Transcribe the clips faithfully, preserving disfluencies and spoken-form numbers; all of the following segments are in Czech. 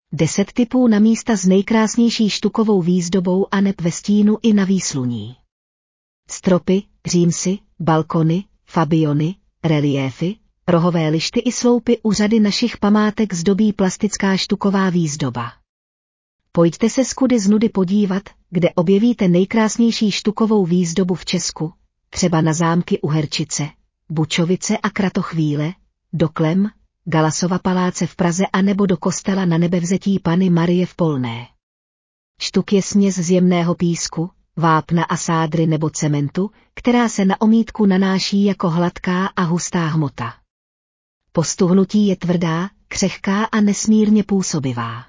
Deset tipů na místa s nejkrásnější štukovou výzdobou aneb ve stínu i na výsluní. Stropy, římsy, balkony, fabiony, reliéfy, rohové lišty i sloupy u řady našich památek zdobí plastická štuková výzdoba. Pojďte se z kudy z nudy podívat, kde objevíte nejkrásnější štukovou výzdobu v Česku, třeba na zámky Uherčice, Bučovice a Kratochvíle, do Klem, Galasova paláce v Praze a nebo do kostela Na Nebevzetí Panny Marie v Polné. Štuk je směs z jemného písku, vápna a sádry nebo cementu, která se na omítku nanáší jako hladká a hustá hmota. Po stuhnutí je tvrdá, křehká a nesmírně působivá.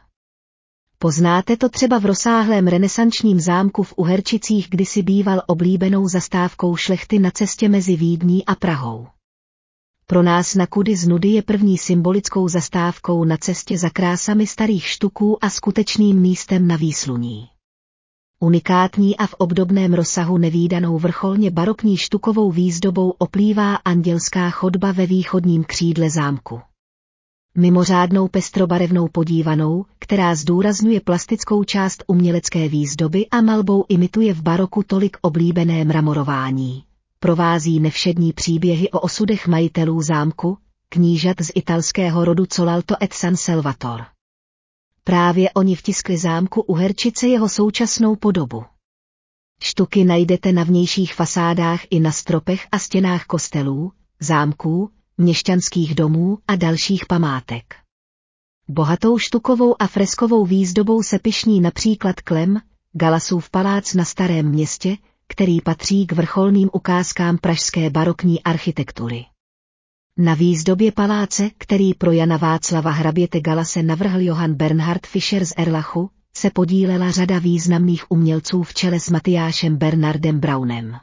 Poznáte to třeba v rozsáhlém renesančním zámku v Uherčicích, kdysi býval oblíbenou zastávkou šlechty na cestě mezi Vídní a Prahou. Pro nás na kudy z nudy je první symbolickou zastávkou na cestě za krásami starých štuků a skutečným místem na výsluní. Unikátní a v obdobném rozsahu nevídanou vrcholně barokní štukovou výzdobou oplývá Andělská chodba ve východním křídle zámku. Mimořádnou pestrobarevnou podívanou, která zdůrazňuje plastickou část umělecké výzdoby a malbou imituje v baroku tolik oblíbené mramorování. Provází nevšední příběhy o osudech majitelů zámku, knížat z italského rodu Colalto et San Salvator. Právě oni vtiskli zámku Uherčice jeho současnou podobu. Štuky najdete na vnějších fasádách i na stropech a stěnách kostelů, zámků, měšťanských domů a dalších památek. Bohatou štukovou a freskovou výzdobou se pyšní například Klem, Galasův palác na Starém Městě, který patří k vrcholným ukázkám pražské barokní architektury. Na výzdobě paláce, který pro Jana Václava hraběte Galase navrhl Johann Bernhard Fischer z Erlachu, se podílela řada významných umělců v čele s Matyášem Bernardem Braunem.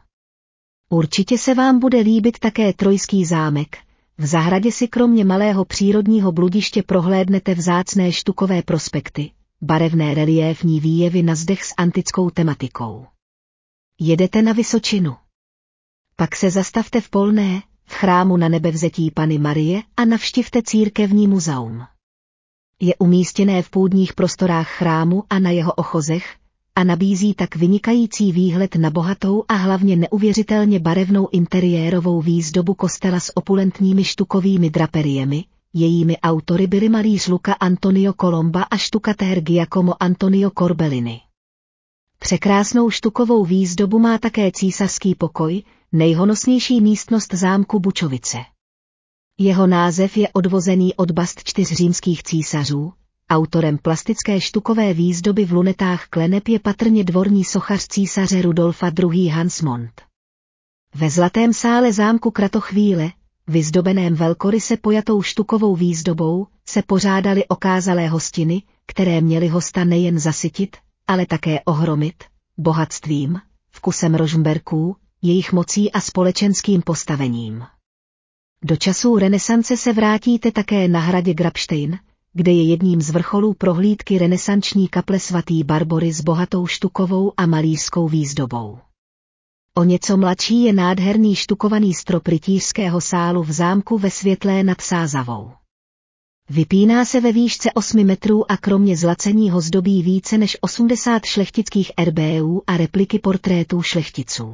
Určitě se vám bude líbit také Trojský zámek. V zahradě si kromě malého přírodního bludiště prohlédnete vzácné štukové prospekty, barevné reliéfní výjevy na zdech s antickou tematikou. Jedete na Vysočinu. Pak se zastavte v Polné, v chrámu Na Nebevzetí Panny Marie a navštivte církevní muzeum. Je umístěné v půdních prostorách chrámu a na jeho ochozech a nabízí tak vynikající výhled na bohatou a hlavně neuvěřitelně barevnou interiérovou výzdobu kostela s opulentními štukovými draperiemi, jejími autory byli malíř Luca Antonio Colomba a štukatér Giacomo Antonio Corbellini. Překrásnou štukovou výzdobu má také císařský pokoj, nejhonosnější místnost zámku Bučovice. Jeho název je odvozený od bast čtyř římských císařů. Autorem plastické štukové výzdoby v lunetách kleneb je patrně dvorní sochař císaře Rudolfa druhého. Hans Mont. Ve zlatém sále zámku Kratochvíle, vyzdobeném velkoryse pojatou štukovou výzdobou, se pořádaly okázalé hostiny, které měly hosta nejen zasytit, ale také ohromit, bohatstvím, vkusem Rožmberků, jejich mocí a společenským postavením. Do časů renesance se vrátíte také na hradě Grabštejn, kde je jedním z vrcholů prohlídky renesanční kaple svatý Barbory s bohatou štukovou a malířskou výzdobou. O něco mladší je nádherný štukovaný strop rytířského sálu v zámku ve Světlé nad Sázavou. Vypíná se ve výšce osmi metrů a kromě zlacení ho zdobí více než osmdesát šlechtických R B U a repliky portrétů šlechticů.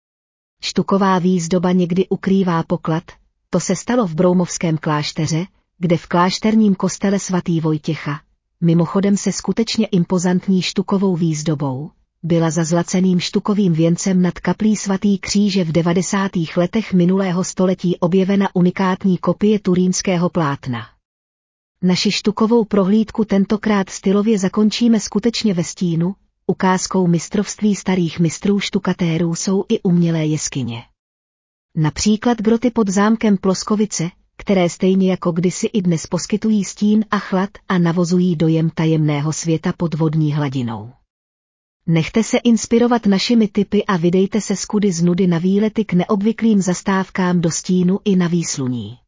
Štuková výzdoba někdy ukrývá poklad, to se stalo v Broumovském klášteře, kde v klášterním kostele svatý Vojtěcha, mimochodem se skutečně impozantní štukovou výzdobou, byla za zlaceným štukovým věncem nad kaplí svatý Kříže v devadesátých letech minulého století objevena unikátní kopie turínského plátna. Naši štukovou prohlídku tentokrát stylově zakončíme skutečně ve stínu, ukázkou mistrovství starých mistrů štukatérů jsou i umělé jeskyně. Například groty pod zámkem Ploskovice, které stejně jako kdysi i dnes poskytují stín a chlad a navozují dojem tajemného světa pod vodní hladinou. Nechte se inspirovat našimi tipy a vydejte se z kudy z nudy na výlety k neobvyklým zastávkám do stínu i na výsluní.